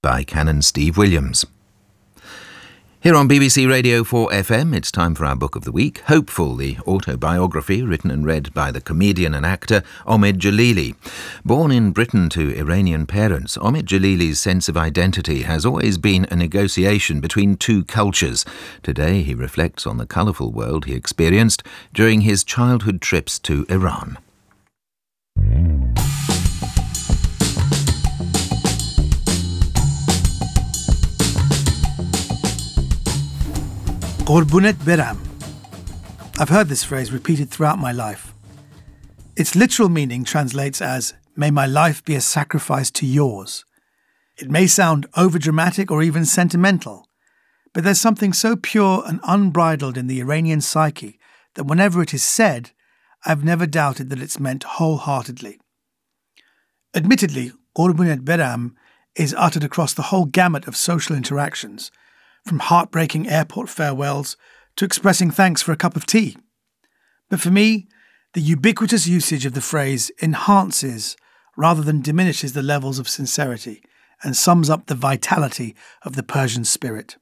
by Canon Steve Williams. Here on BBC Radio 4 FM, it's time for our Book of the Week, Hopeful, the autobiography written and read by the comedian and actor Omid Djalili. Born in Britain to Iranian parents, Omid Djalili's sense of identity has always been a negotiation between two cultures. Today he reflects on the colourful world he experienced during his childhood trips to Iran. Qurbunet Beram. I've heard this phrase repeated throughout my life. Its literal meaning translates as, "May my life be a sacrifice to yours." It may sound overdramatic or even sentimental, but there's something so pure and unbridled in the Iranian psyche that whenever it is said, I've never doubted that it's meant wholeheartedly. Admittedly, Qurbunet Beram is uttered across the whole gamut of social interactions, from heartbreaking airport farewells to expressing thanks for a cup of tea. But for me, the ubiquitous usage of the phrase enhances rather than diminishes the levels of sincerity and sums up the vitality of the Persian spirit.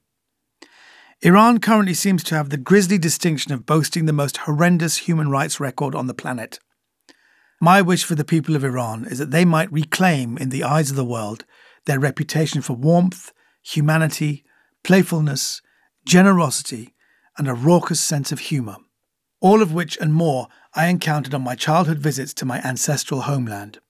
Iran currently seems to have the grisly distinction of boasting the most horrendous human rights record on the planet. My wish for the people of Iran is that they might reclaim, in the eyes of the world, their reputation for warmth, humanity, playfulness, generosity, and a raucous sense of humour, all of which and more I encountered on my childhood visits to my ancestral homeland.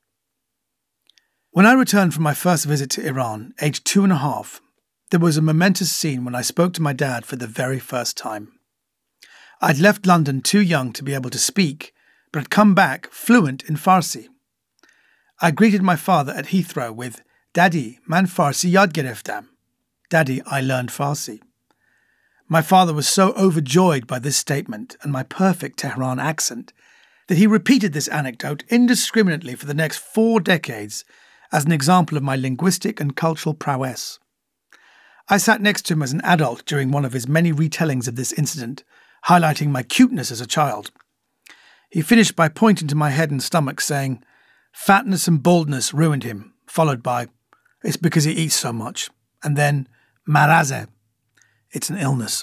When I returned from my first visit to Iran, aged 2.5, there was a momentous scene when I spoke to my dad for the very first time. I'd left London too young to be able to speak, but had come back fluent in Farsi. I greeted my father at Heathrow with, "Daddy, man Farsi yad gereftam." Daddy, I learned Farsi. My father was so overjoyed by this statement and my perfect Tehran accent that he repeated this anecdote indiscriminately for the next 4 decades as an example of my linguistic and cultural prowess. I sat next to him as an adult during one of his many retellings of this incident, highlighting my cuteness as a child. He finished by pointing to my head and stomach, saying, "Fatness and baldness ruined him," followed by, "It's because he eats so much," and then, "Maraze," it's an illness.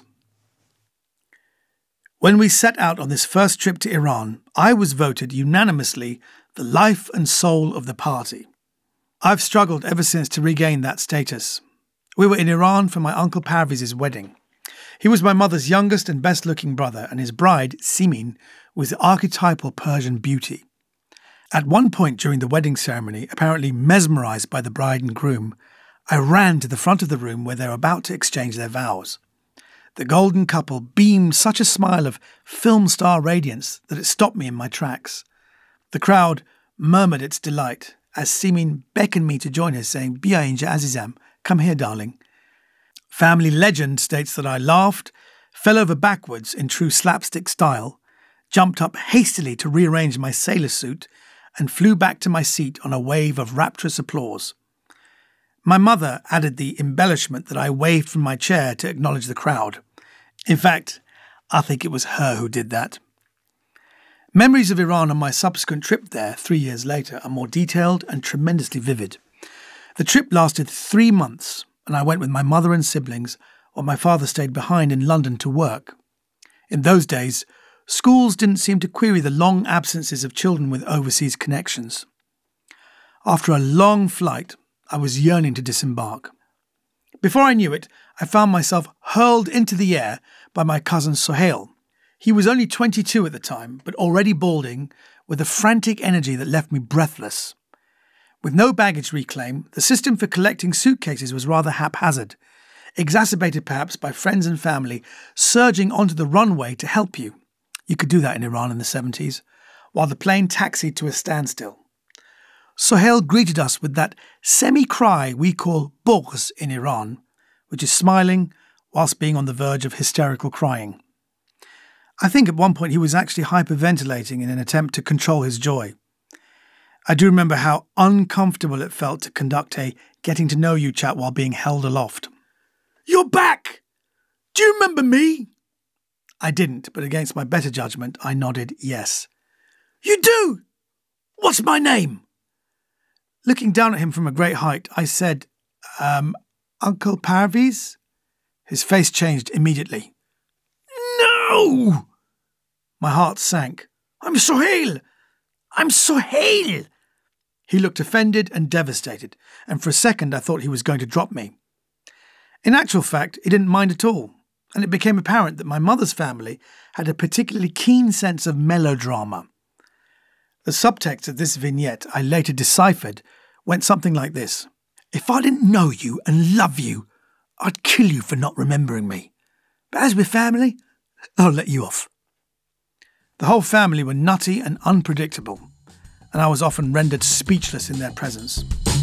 When we set out on this first trip to Iran, I was voted unanimously the life and soul of the party. I've struggled ever since to regain that status. We were in Iran for my Uncle Parviz's wedding. He was my mother's youngest and best-looking brother, and his bride, Simin, was archetypal Persian beauty. At one point during the wedding ceremony, apparently mesmerised by the bride and groom, I ran to the front of the room where they were about to exchange their vows. The golden couple beamed such a smile of film star radiance that it stopped me in my tracks. The crowd murmured its delight as Simin beckoned me to join her, saying, "Bia inja azizam, come here, darling." Family legend states that I laughed, fell over backwards in true slapstick style, jumped up hastily to rearrange my sailor suit, and flew back to my seat on a wave of rapturous applause. My mother added the embellishment that I waved from my chair to acknowledge the crowd. In fact, I think it was her who did that. Memories of Iran on my subsequent trip there 3 years later are more detailed and tremendously vivid. The trip lasted 3 months, and I went with my mother and siblings, while my father stayed behind in London to work. In those days, schools didn't seem to query the long absences of children with overseas connections. After a long flight, I was yearning to disembark. Before I knew it, I found myself hurled into the air by my cousin Sohail. He was only 22 at the time, but already balding, with a frantic energy that left me breathless. With no baggage reclaim, the system for collecting suitcases was rather haphazard, exacerbated perhaps by friends and family surging onto the runway to help you. You could do that in Iran in the 70s, while the plane taxied to a standstill. Sohail greeted us with that semi-cry we call bughz in Iran, which is smiling whilst being on the verge of hysterical crying. I think at one point he was actually hyperventilating in an attempt to control his joy. I do remember how uncomfortable it felt to conduct a getting-to-know-you chat while being held aloft. "You're back! Do you remember me?" I didn't, but against my better judgment, I nodded yes. "You do? What's my name?" Looking down at him from a great height, I said, Uncle Parviz? His face changed immediately. No! My heart sank. I'm Sohail! I'm Sohail! He looked offended and devastated, and for a second I thought he was going to drop me. In actual fact, he didn't mind at all, and it became apparent that my mother's family had a particularly keen sense of melodrama. The subtext of this vignette I later deciphered went something like this. If I didn't know you and love you, I'd kill you for not remembering me. But as we're family, I'll let you off. The whole family were nutty and unpredictable, and I was often rendered speechless in their presence.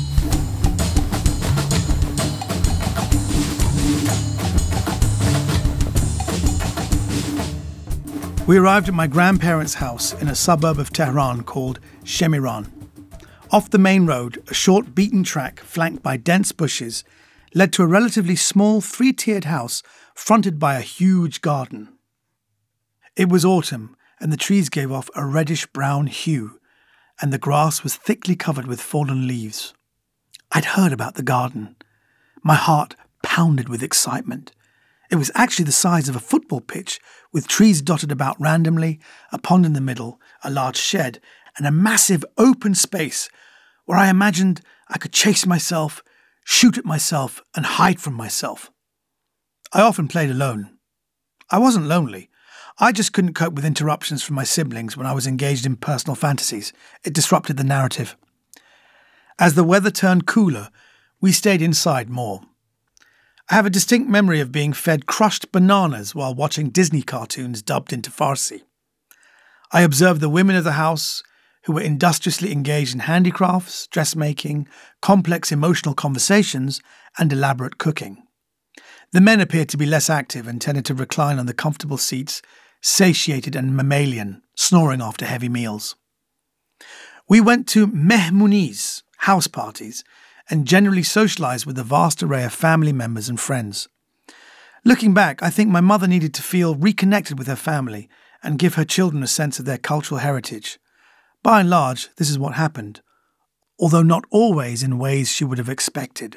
We arrived at my grandparents' house in a suburb of Tehran called Shemiran. Off the main road, a short beaten track flanked by dense bushes led to a relatively small three-tiered house fronted by a huge garden. It was autumn, and the trees gave off a reddish-brown hue, and the grass was thickly covered with fallen leaves. I'd heard about the garden. My heart pounded with excitement. It was actually the size of a football pitch, with trees dotted about randomly, a pond in the middle, a large shed, and a massive open space where I imagined I could chase myself, shoot at myself, and hide from myself. I often played alone. I wasn't lonely. I just couldn't cope with interruptions from my siblings when I was engaged in personal fantasies. It disrupted the narrative. As the weather turned cooler, we stayed inside more. I have a distinct memory of being fed crushed bananas while watching Disney cartoons dubbed into Farsi. I observed the women of the house, who were industriously engaged in handicrafts, dressmaking, complex emotional conversations, and elaborate cooking. The men appeared to be less active and tended to recline on the comfortable seats, satiated and mammalian, snoring after heavy meals. We went to mehmoonies, house parties, and generally socialised with a vast array of family members and friends. Looking back, I think my mother needed to feel reconnected with her family and give her children a sense of their cultural heritage. By and large, this is what happened, although not always in ways she would have expected.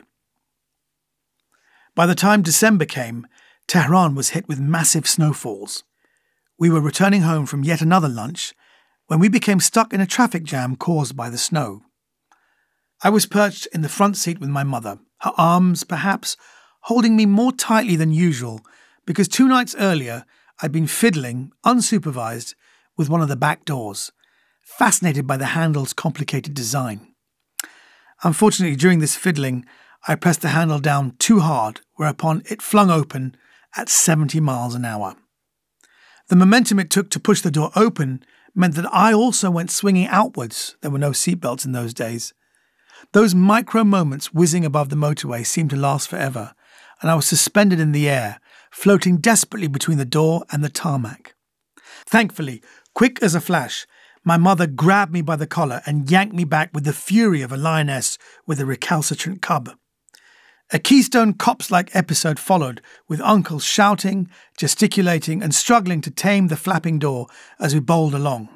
By the time December came, Tehran was hit with massive snowfalls. We were returning home from yet another lunch when we became stuck in a traffic jam caused by the snow. I was perched in the front seat with my mother, her arms, perhaps, holding me more tightly than usual because 2 nights earlier I'd been fiddling, unsupervised, with one of the back doors, fascinated by the handle's complicated design. Unfortunately, during this fiddling, I pressed the handle down too hard, whereupon it flung open at 70 miles an hour. The momentum it took to push the door open meant that I also went swinging outwards. There were no seatbelts in those days. Those micro moments whizzing above the motorway seemed to last forever, and I was suspended in the air, floating desperately between the door and the tarmac. Thankfully, quick as a flash, my mother grabbed me by the collar and yanked me back with the fury of a lioness with a recalcitrant cub. A Keystone Cops-like episode followed, with uncles shouting, gesticulating, and struggling to tame the flapping door as we bowled along.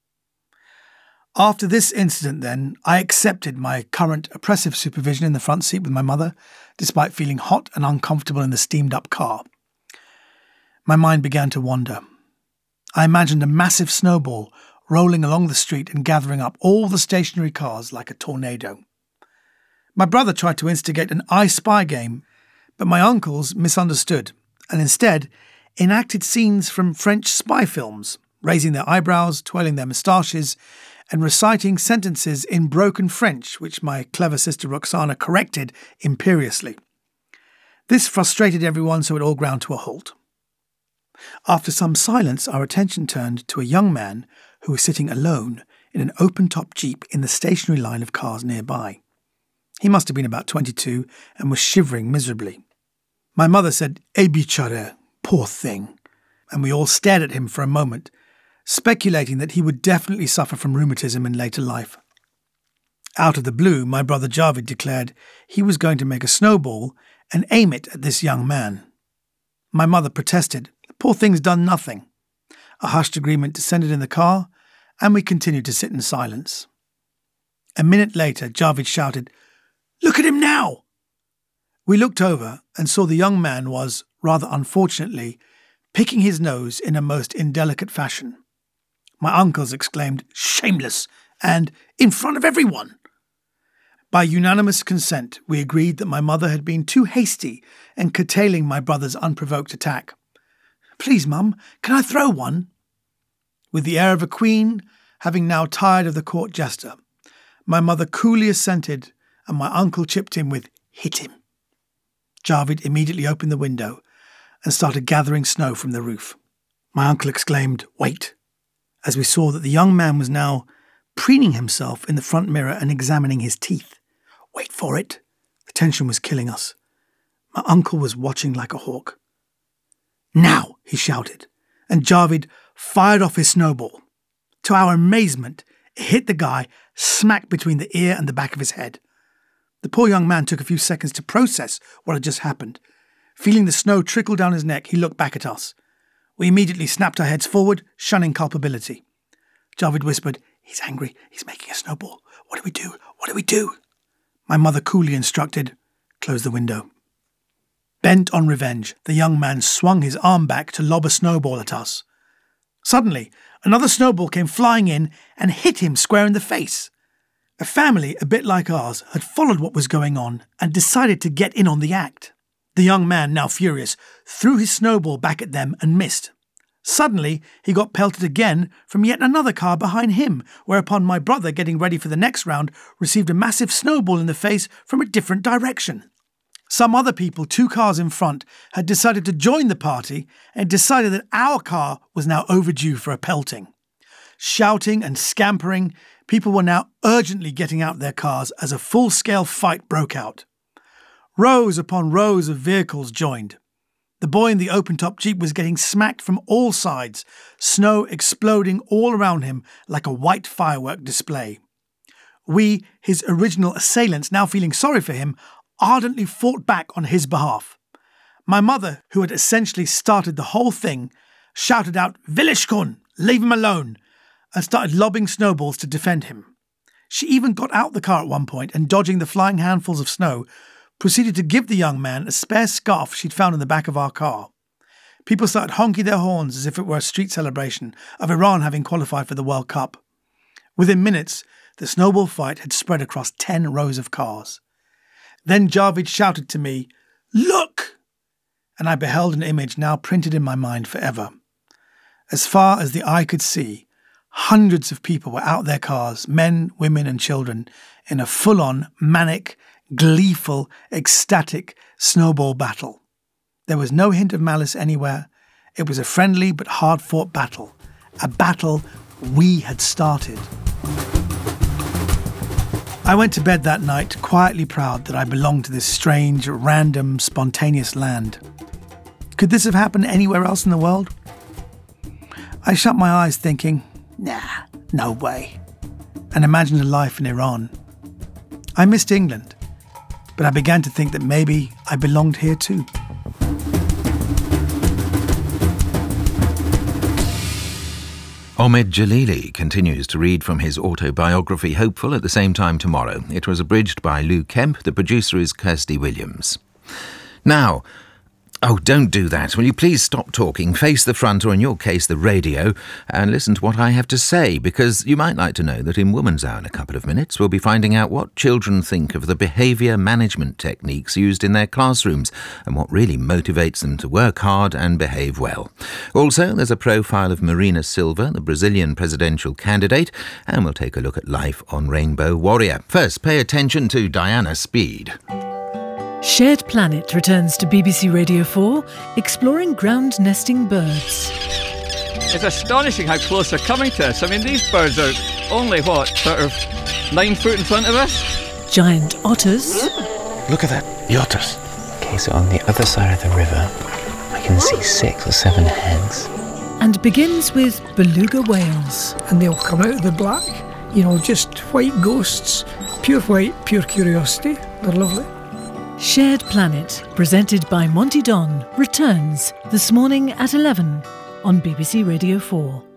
After this incident, then, I accepted my current oppressive supervision in the front seat with my mother, despite feeling hot and uncomfortable in the steamed-up car. My mind began to wander. I imagined a massive snowball rolling along the street and gathering up all the stationary cars like a tornado. My brother tried to instigate an I Spy game, but my uncles misunderstood and instead enacted scenes from French spy films, raising their eyebrows, twirling their moustaches, and reciting sentences in broken French, which my clever sister Roxana corrected imperiously. This frustrated everyone, so it all ground to a halt. After some silence, our attention turned to a young man who was sitting alone in an open-top Jeep in the stationary line of cars nearby. He must have been about 22 and was shivering miserably. My mother said, "Eh bichare, poor thing," and we all stared at him for a moment, speculating that he would definitely suffer from rheumatism in later life. Out of the blue, my brother Javid declared he was going to make a snowball and aim it at this young man. My mother protested. The poor thing's done nothing. A hushed agreement descended in the car, and we continued to sit in silence. A minute later, Javid shouted, "Look at him now!" We looked over and saw the young man was, rather unfortunately, picking his nose in a most indelicate fashion. My uncles exclaimed, "Shameless!" and "In front of everyone!" By unanimous consent, we agreed that my mother had been too hasty in curtailing my brother's unprovoked attack. "Please, Mum, can I throw one?" With the air of a queen, having now tired of the court jester, my mother coolly assented, and my uncle chipped in with, "Hit him." Javid immediately opened the window and started gathering snow from the roof. My uncle exclaimed, "Wait," as we saw that the young man was now preening himself in the front mirror and examining his teeth. "Wait for it." The tension was killing us. My uncle was watching like a hawk. "Now," he shouted, and Javid fired off his snowball. To our amazement, it hit the guy smack between the ear and the back of his head. The poor young man took a few seconds to process what had just happened. Feeling the snow trickle down his neck, he looked back at us. We immediately snapped our heads forward, shunning culpability. Javid whispered, "He's angry. He's making a snowball. What do we do? What do we do?" My mother coolly instructed, "Close the window." Bent on revenge, the young man swung his arm back to lob a snowball at us. Suddenly, another snowball came flying in and hit him square in the face. A family a bit like ours had followed what was going on and decided to get in on the act. The young man, now furious, threw his snowball back at them and missed. Suddenly, he got pelted again from yet another car behind him, whereupon my brother, getting ready for the next round, received a massive snowball in the face from a different direction. Some other people, 2 cars in front, had decided to join the party and decided that our car was now overdue for a pelting. Shouting and scampering, people were now urgently getting out their cars as a full-scale fight broke out. Rows upon rows of vehicles joined. The boy in the open-top Jeep was getting smacked from all sides, snow exploding all around him like a white firework display. We, his original assailants, now feeling sorry for him, ardently fought back on his behalf. My mother, who had essentially started the whole thing, shouted out, "Vilishkun, leave him alone," and started lobbing snowballs to defend him. She even got out the car at one point and, dodging the flying handfuls of snow, proceeded to give the young man a spare scarf she'd found in the back of our car. People started honking their horns as if it were a street celebration of Iran having qualified for the World Cup. Within minutes, the snowball fight had spread across 10 rows of cars. Then Javid shouted to me, "Look!" and I beheld an image now printed in my mind forever. As far as the eye could see, hundreds of people were out their cars, men, women and children, in a full-on, manic, gleeful, ecstatic snowball battle. There was no hint of malice anywhere. It was a friendly but hard-fought battle. A battle we had started. I went to bed that night quietly proud that I belonged to this strange, random, spontaneous land. Could this have happened anywhere else in the world? I shut my eyes thinking, nah, no way, and imagined a life in Iran. I missed England, but I began to think that maybe I belonged here too. Omid Jalili continues to read from his autobiography Hopeful at the same time tomorrow. It was abridged by Lou Kemp. The producer is Kirsty Williams. Now, oh, don't do that. Will you please stop talking, face the front, or in your case the radio, and listen to what I have to say, because you might like to know that in Woman's Hour in a couple of minutes we'll be finding out what children think of the behaviour management techniques used in their classrooms and what really motivates them to work hard and behave well. Also, there's a profile of Marina Silva, the Brazilian presidential candidate, and we'll take a look at life on Rainbow Warrior. First, pay attention to Diana Speed. Shared Planet returns to BBC Radio 4, exploring ground-nesting birds. It's astonishing how close they're coming to us. I mean, these birds are only, sort of 9 foot in front of us? Giant otters. Look at that, the otters. Okay, so on the other side of the river, I can see 6 or 7 heads. And begins with beluga whales. And they'll come out of the black, just white ghosts. Pure white, pure curiosity. They're lovely. Shared Planet, presented by Monty Don, returns this morning at 11 on BBC Radio 4.